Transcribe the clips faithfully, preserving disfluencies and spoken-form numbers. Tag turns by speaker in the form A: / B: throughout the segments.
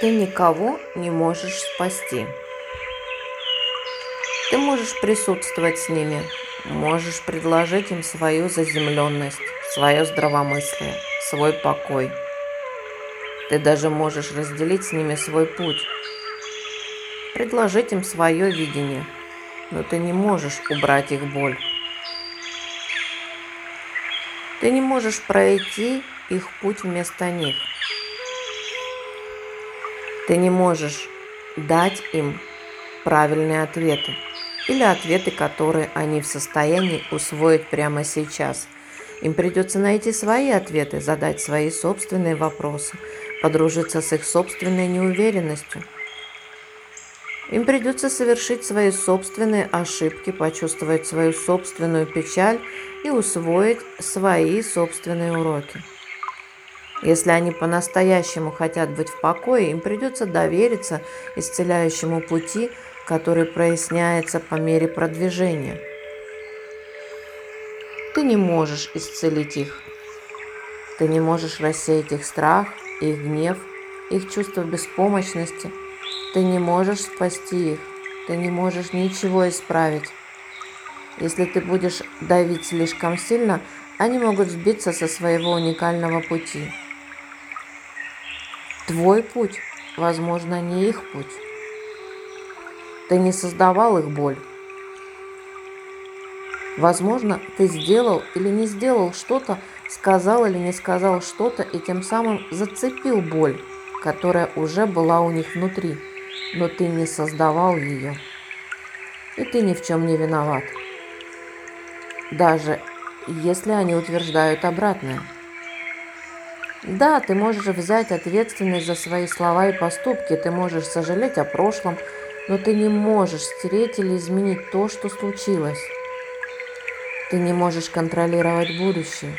A: Ты никого не можешь спасти. Ты можешь присутствовать с ними, можешь предложить им свою заземленность, свое здравомыслие, свой покой. Ты даже можешь разделить с ними свой путь, предложить им свое видение, но ты не можешь убрать их боль. Ты не можешь пройти их путь вместо них. Ты не можешь дать им правильные ответы или ответы, которые они в состоянии усвоить прямо сейчас. Им придется найти свои ответы, задать свои собственные вопросы, подружиться с их собственной неуверенностью. Им придется совершить свои собственные ошибки, почувствовать свою собственную печаль и усвоить свои собственные уроки. Если они по-настоящему хотят быть в покое, им придется довериться исцеляющему пути, который проясняется по мере продвижения. Ты не можешь исцелить их. Ты не можешь рассеять их страх, их гнев, их чувство беспомощности. Ты не можешь спасти их. Ты не можешь ничего исправить. Если ты будешь давить слишком сильно, они могут сбиться со своего уникального пути. Твой путь, возможно, не их путь. Ты не создавал их боль. Возможно, ты сделал или не сделал что-то, сказал или не сказал что-то, и тем самым зацепил боль, которая уже была у них внутри, но ты не создавал ее. И ты ни в чем не виноват. Даже если они утверждают обратное. Да, ты можешь взять ответственность за свои слова и поступки, ты можешь сожалеть о прошлом, но ты не можешь стереть или изменить то, что случилось. Ты не можешь контролировать будущее.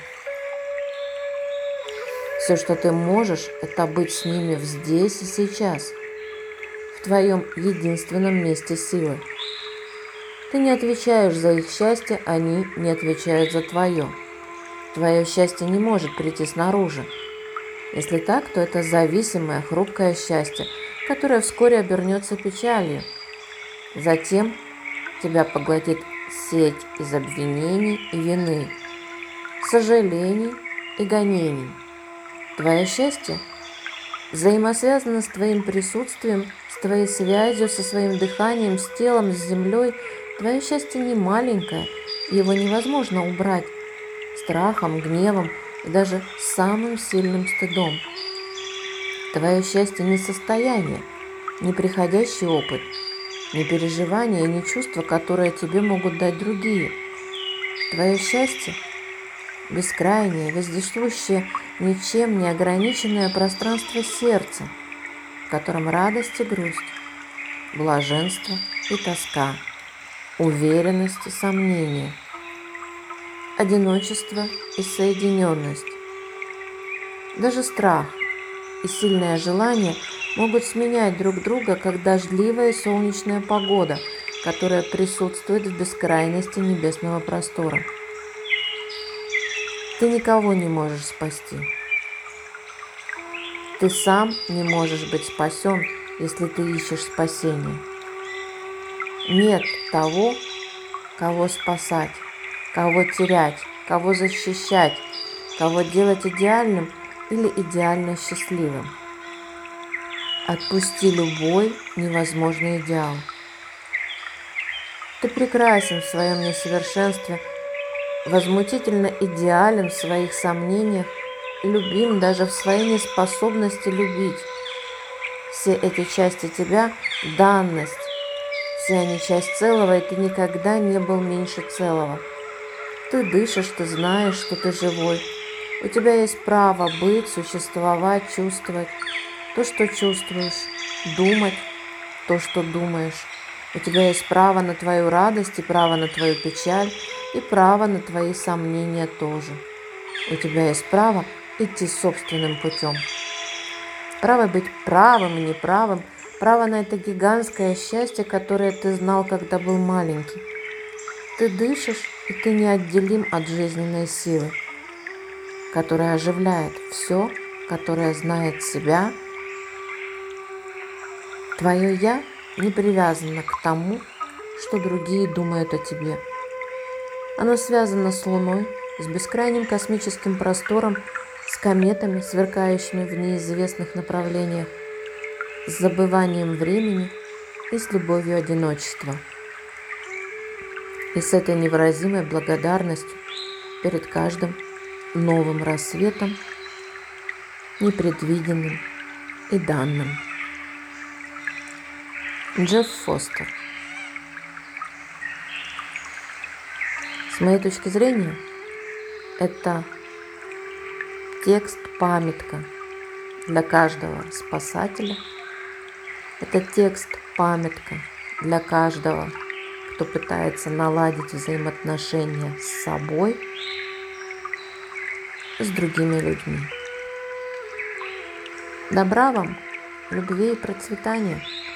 A: Все, что ты можешь, это быть с ними здесь и сейчас, в твоем единственном месте силы. Ты не отвечаешь за их счастье, они не отвечают за твое. Твое счастье не может прийти снаружи. Если так, то это зависимое, хрупкое счастье, которое вскоре обернется печалью. Затем тебя поглотит сеть из обвинений и вины, сожалений и гонений. Твое счастье взаимосвязано с твоим присутствием, с твоей связью, со своим дыханием, с телом, с землей. Твое счастье не маленькое, его невозможно убрать страхом, гневом и даже самым сильным стыдом. Твое счастье не состояние, не приходящий опыт, не переживания и не чувства, которые тебе могут дать другие. Твое счастье – бескрайнее, вездесущее, ничем не ограниченное пространство сердца, в котором радость и грусть, блаженство и тоска, уверенность и сомнение, одиночество и соединенность. Даже страх и сильное желание могут сменять друг друга, как дождливая и солнечная погода, которая присутствует в бескрайности небесного простора. Ты никого не можешь спасти. Ты сам не можешь быть спасен, если ты ищешь спасения. Нет того, кого спасать, кого терять, кого защищать, кого делать идеальным или идеально счастливым. Отпусти любой невозможный идеал. Ты прекрасен в своем несовершенстве, возмутительно идеален в своих сомнениях, любим даже в своей неспособности любить. Все эти части тебя – данность, все они часть целого, и ты никогда не был меньше целого. Ты дышишь, ты знаешь, что ты живой. У тебя есть право быть, существовать, чувствовать то, что чувствуешь, думать то, что думаешь. У тебя есть право на твою радость и право на твою печаль, и право на твои сомнения тоже. У тебя есть право идти собственным путем. Право быть правым и неправым, право на это гигантское счастье, которое ты знал, когда был маленький. Ты дышишь, и ты неотделим от жизненной силы, которая оживляет все, которое знает себя Твое «я» не привязано к тому, что другие думают о тебе. Оно связано с Луной, с бескрайним космическим простором, с кометами, сверкающими в неизвестных направлениях, с забыванием времени и с любовью одиночества. И с этой невыразимой благодарностью перед каждым новым рассветом, непредвиденным и данным. Джефф Фостер. С моей точки зрения, это текст-памятка для каждого спасателя. Это текст-памятка для каждого, кто пытается наладить взаимоотношения с собой и с другими людьми. Добра вам, любви и процветания!